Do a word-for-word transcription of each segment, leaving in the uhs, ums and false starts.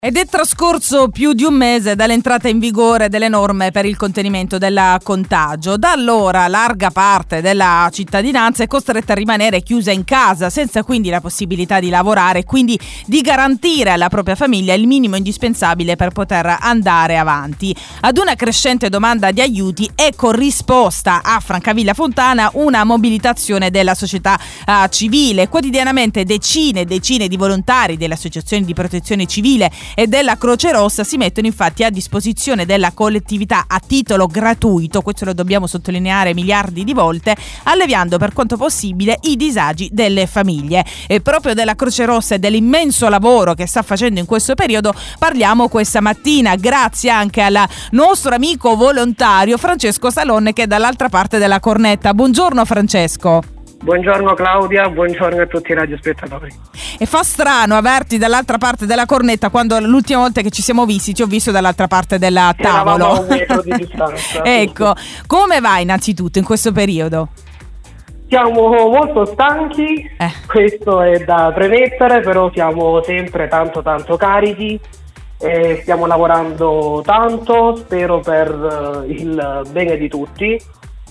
Ed è trascorso più di un mese dall'entrata in vigore delle norme per il contenimento del contagio. Da allora larga parte della cittadinanza è costretta a rimanere chiusa in casa, senza quindi la possibilità di lavorare e quindi di garantire alla propria famiglia il minimo indispensabile per poter andare avanti. Ad una crescente domanda di aiuti è corrisposta a Francavilla Fontana una mobilitazione della società uh, civile. Quotidianamente decine e decine di volontari delle associazioni di protezione civile e della Croce Rossa si mettono infatti a disposizione della collettività a titolo gratuito, questo lo dobbiamo sottolineare miliardi di volte, alleviando per quanto possibile i disagi delle famiglie. E proprio della Croce Rossa e dell'immenso lavoro che sta facendo in questo periodo parliamo questa mattina, grazie anche al nostro amico volontario Francesco Salon, che è dall'altra parte della cornetta. Buongiorno Francesco. Buongiorno Claudia, buongiorno a tutti i radiospettatori. E fa strano averti dall'altra parte della cornetta quando l'ultima volta che ci siamo visti ti ho visto dall'altra parte del tavolo. Eravamo a un metro di distanza. Ecco, come va innanzitutto in questo periodo? Siamo molto stanchi, eh. questo è da premettere, però siamo sempre tanto tanto carichi. E stiamo lavorando tanto, spero per il bene di tutti.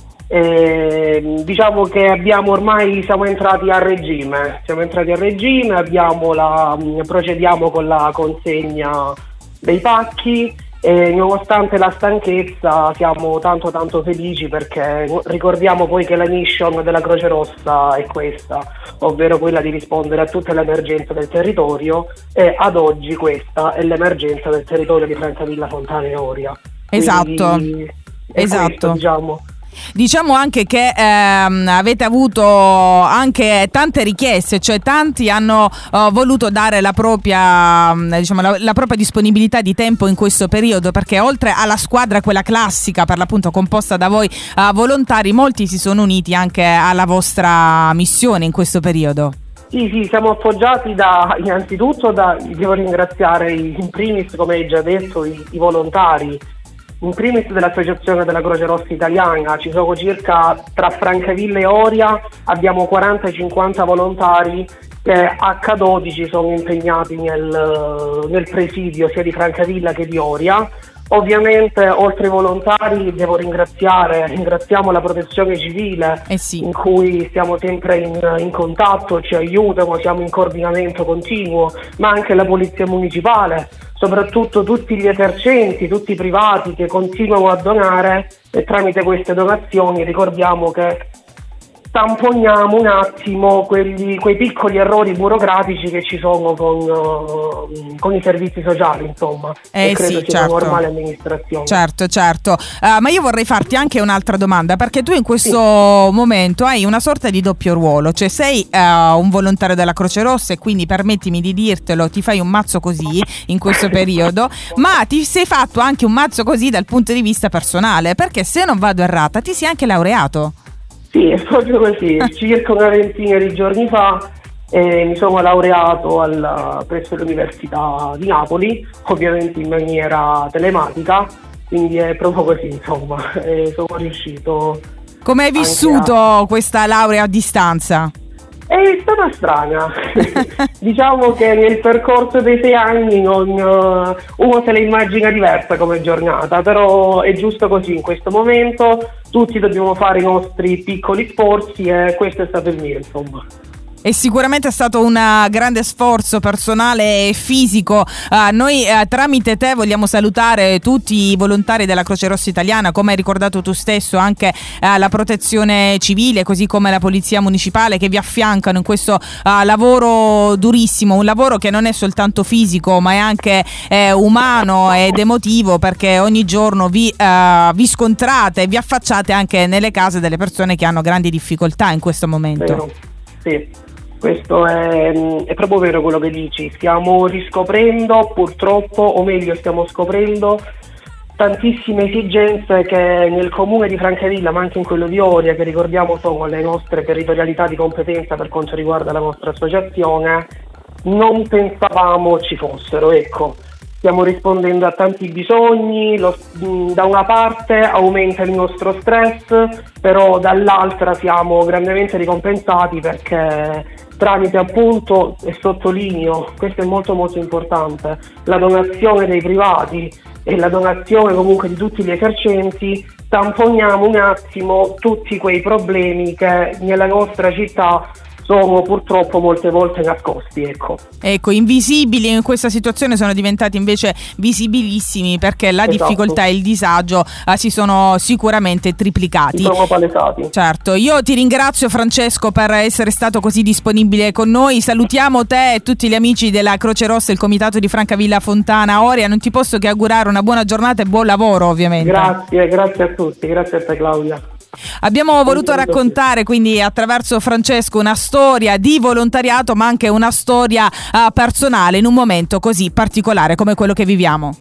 E diciamo che abbiamo ormai siamo entrati a regime, siamo entrati a regime, abbiamo la, procediamo con la consegna dei pacchi e nonostante la stanchezza siamo tanto tanto felici, perché ricordiamo poi che la mission della Croce Rossa è questa, ovvero quella di rispondere a tutte le emergenze del territorio, e ad oggi questa è l'emergenza del territorio di Francavilla Fontana e Oria. Esatto, esatto. Questo, diciamo. Diciamo anche che ehm, avete avuto anche tante richieste, cioè tanti hanno uh, voluto dare la propria, diciamo, la, la propria disponibilità di tempo in questo periodo, perché oltre alla squadra, quella classica per l'appunto composta da voi uh, volontari, molti si sono uniti anche alla vostra missione in questo periodo. Sì, sì, siamo appoggiati da, innanzitutto da, devo ringraziare in primis, come hai già detto, i, i volontari, in primis dell'Associazione della Croce Rossa Italiana. Ci sono circa, tra Francavilla e Oria, abbiamo quaranta cinquanta volontari che acca dodici sono impegnati nel, nel presidio sia di Francavilla che di Oria. Ovviamente oltre ai volontari devo ringraziare, ringraziamo la protezione civile, eh sì. in cui stiamo sempre in, in contatto, ci aiutano, siamo in coordinamento continuo, ma anche la polizia municipale, soprattutto tutti gli esercenti, tutti i privati che continuano a donare, e tramite queste donazioni ricordiamo che tamponiamo un attimo quelli, quei piccoli errori burocratici che ci sono con, uh, con i servizi sociali, insomma, eh e credo sì, sia certo. una normale amministrazione. Certo, certo. Uh, ma io vorrei farti anche un'altra domanda, perché tu in questo sì. momento hai una sorta di doppio ruolo, cioè sei uh, un volontario della Croce Rossa e quindi, permettimi di dirtelo, ti fai un mazzo così in questo periodo, ma ti sei fatto anche un mazzo così dal punto di vista personale, perché se non vado errata ti sei anche laureato. Sì, è proprio così. Circa una ventina di giorni fa eh, mi sono laureato alla, presso l'Università di Napoli, ovviamente in maniera telematica, quindi è proprio così, insomma, e sono riuscito. Come hai vissuto a... questa laurea a distanza? È stata strana. Diciamo che nel percorso dei sei anni non, uh, uno se la immagina diversa come giornata, però è giusto così in questo momento, tutti dobbiamo fare i nostri piccoli sforzi e questo è stato il mio, insomma. E sicuramente è stato un grande sforzo personale e fisico. Uh, noi uh, tramite te vogliamo salutare tutti i volontari della Croce Rossa Italiana, come hai ricordato tu stesso, anche uh, la protezione civile, così come la polizia municipale, che vi affiancano in questo uh, lavoro durissimo, un lavoro che non è soltanto fisico ma è anche eh, umano ed emotivo, perché ogni giorno vi, uh, vi scontrate e vi affacciate anche nelle case delle persone che hanno grandi difficoltà in questo momento. Vero. Sì. Questo è, è proprio vero quello che dici, stiamo riscoprendo purtroppo, o meglio stiamo scoprendo tantissime esigenze che nel comune di Francavilla, ma anche in quello di Oria, che ricordiamo sono le nostre territorialità di competenza per quanto riguarda la nostra associazione, non pensavamo ci fossero, ecco. stiamo rispondendo a tanti bisogni, lo, da una parte aumenta il nostro stress, però dall'altra siamo grandemente ricompensati perché tramite appunto, e sottolineo, questo è molto molto importante, la donazione dei privati e la donazione comunque di tutti gli esercenti, tamponiamo un attimo tutti quei problemi che nella nostra città sono purtroppo molte volte nascosti, ecco. Ecco, invisibili in questa situazione sono diventati invece visibilissimi, perché la Esatto. difficoltà e il disagio eh, si sono sicuramente triplicati. Si sono palesati. Certo, io ti ringrazio Francesco per essere stato così disponibile con noi, salutiamo te e tutti gli amici della Croce Rossa e il comitato di Francavilla Fontana Oria, non ti posso che augurare una buona giornata e buon lavoro ovviamente. Grazie, grazie a tutti, grazie a te Claudia. Abbiamo voluto raccontare quindi attraverso Francesco una storia di volontariato, ma anche una storia uh, personale in un momento così particolare come quello che viviamo.